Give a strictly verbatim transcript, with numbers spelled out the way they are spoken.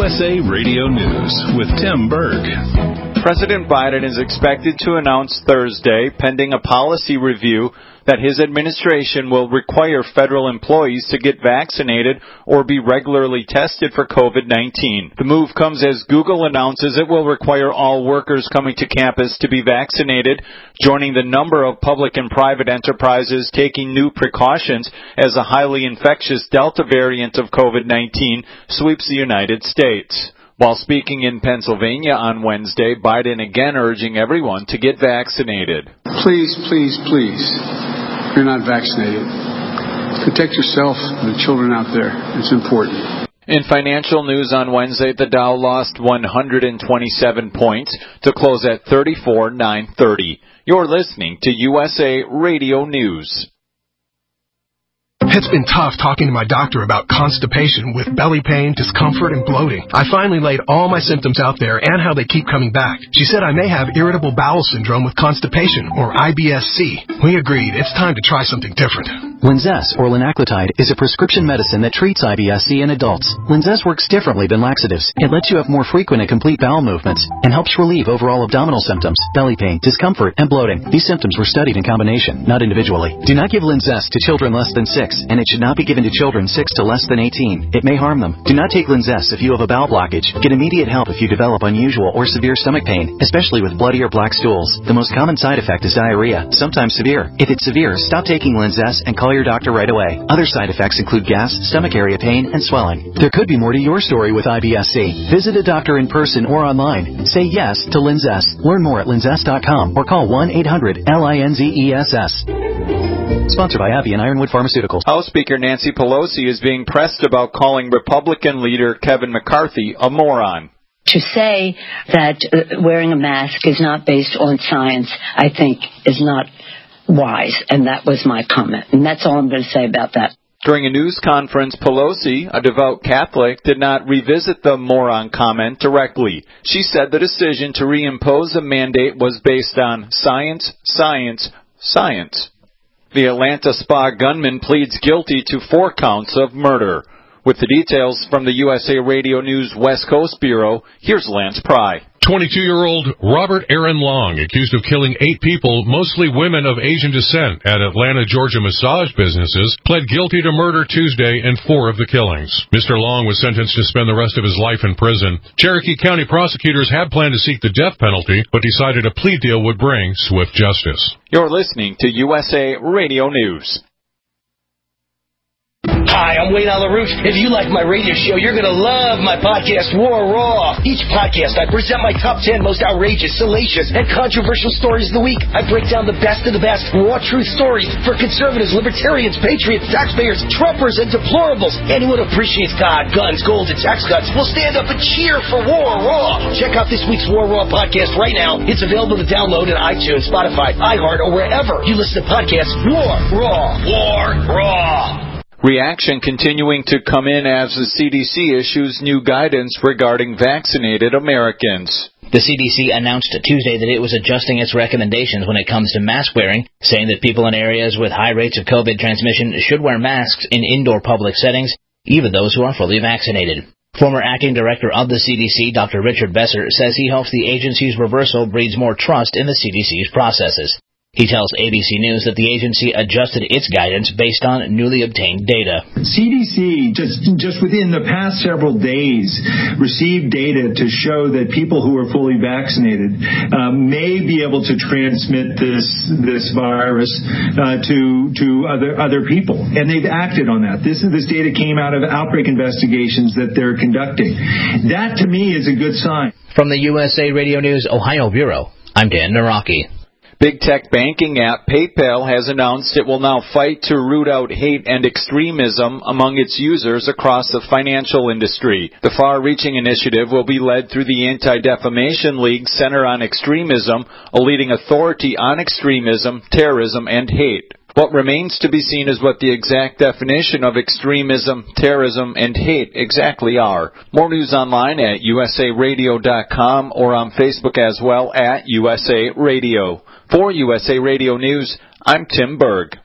S A Radio News with Tim Berg. President Biden is expected to announce Thursday, pending a policy review, that his administration will require federal employees to get vaccinated or be regularly tested for COVID nineteen. The move comes as Google announces it will require all workers coming to campus to be vaccinated, joining the number of public and private enterprises taking new precautions as a highly infectious Delta variant of COVID nineteen sweeps the United States. While speaking in Pennsylvania on Wednesday, Biden again urging everyone to get vaccinated. Please, please, please, if you're not vaccinated, protect yourself and the children out there. It's important. In financial news on Wednesday, the Dow lost one hundred twenty-seven points to close at thirty-four thousand nine hundred thirty. You're listening to U S A Radio News. It's been tough talking to my doctor about constipation with belly pain, discomfort, and bloating. I finally laid all my symptoms out there and how they keep coming back. She said I may have irritable bowel syndrome with constipation, or I B S C. We agreed it's time to try something different. Linzess, or linaclotide, is a prescription medicine that treats I B S C in adults. Linzess works differently than laxatives. It lets you have more frequent and complete bowel movements and helps relieve overall abdominal symptoms, belly pain, discomfort, and bloating. These symptoms were studied in combination, not individually. Do not give Linzess to children less than six, and it should not be given to children six to less than eighteen. It may harm them. Do not take Linzess if you have a bowel blockage. Get immediate help if you develop unusual or severe stomach pain, especially with bloody or black stools. The most common side effect is diarrhea, sometimes severe. If it's severe, stop taking Linzess and call your doctor right away. Other side effects include gas, stomach area pain, and swelling. There could be more to your story with I B S C. Visit a doctor in person or online. Say yes to Linzess. Learn more at linzess dot com or call one eight hundred L I N Z E S S. Sponsored by AbbVie and Ironwood Pharmaceuticals. House Speaker Nancy Pelosi is being pressed about calling Republican leader Kevin McCarthy a moron. To say that uh, wearing a mask is not based on science, I think, is not wise, and that was my comment. And that's all I'm going to say about that. During a news conference, Pelosi, a devout Catholic, did not revisit the moron comment directly. She said the decision to reimpose a mandate was based on science, science, science. The Atlanta spa gunman pleads guilty to four counts of murder. With the details from the U S A Radio News West Coast Bureau, here's Lance Pry. twenty-two-year-old Robert Aaron Long, accused of killing eight people, mostly women of Asian descent, at Atlanta, Georgia massage businesses, pled guilty to murder Tuesday in four of the killings. Mister Long was sentenced to spend the rest of his life in prison. Cherokee County prosecutors had planned to seek the death penalty, but decided a plea deal would bring swift justice. You're listening to U S A Radio News. Hi, I'm Wayne Alaroot. If you like my radio show, you're going to love my podcast, War Raw. Each podcast, I present my top ten most outrageous, salacious, and controversial stories of the week. I break down the best of the best raw truth stories for conservatives, libertarians, patriots, taxpayers, Trumpers, and deplorables. Anyone who appreciates God, guns, gold, and tax cuts will stand up and cheer for War Raw. Check out this week's War Raw podcast right now. It's available to download in iTunes, Spotify, iHeart, or wherever you listen to podcasts. War Raw. War Raw. Reaction continuing to come in as the C D C issues new guidance regarding vaccinated Americans. The C D C announced Tuesday that it was adjusting its recommendations when it comes to mask wearing, saying that people in areas with high rates of COVID transmission should wear masks in indoor public settings, even those who are fully vaccinated. Former acting director of the C D C, Doctor Richard Besser, says he hopes the agency's reversal breeds more trust in the C D C's processes. He tells A B C News that the agency adjusted its guidance based on newly obtained data. C D C, just just within the past several days, received data to show that people who are fully vaccinated uh, may be able to transmit this this virus uh, to to other other people, and they've acted on that. This this data came out of outbreak investigations that they're conducting. That, to me, is a good sign. From the U S A Radio News Ohio Bureau, I'm Dan Naraki. Big tech banking app PayPal has announced it will now fight to root out hate and extremism among its users across the financial industry. The far-reaching initiative will be led through the Anti-Defamation League Center on Extremism, a leading authority on extremism, terrorism, and hate. What remains to be seen is what the exact definition of extremism, terrorism, and hate exactly are. More news online at U S A radio dot com or on Facebook as well at U S A Radio. For U S A Radio News, I'm Tim Berg.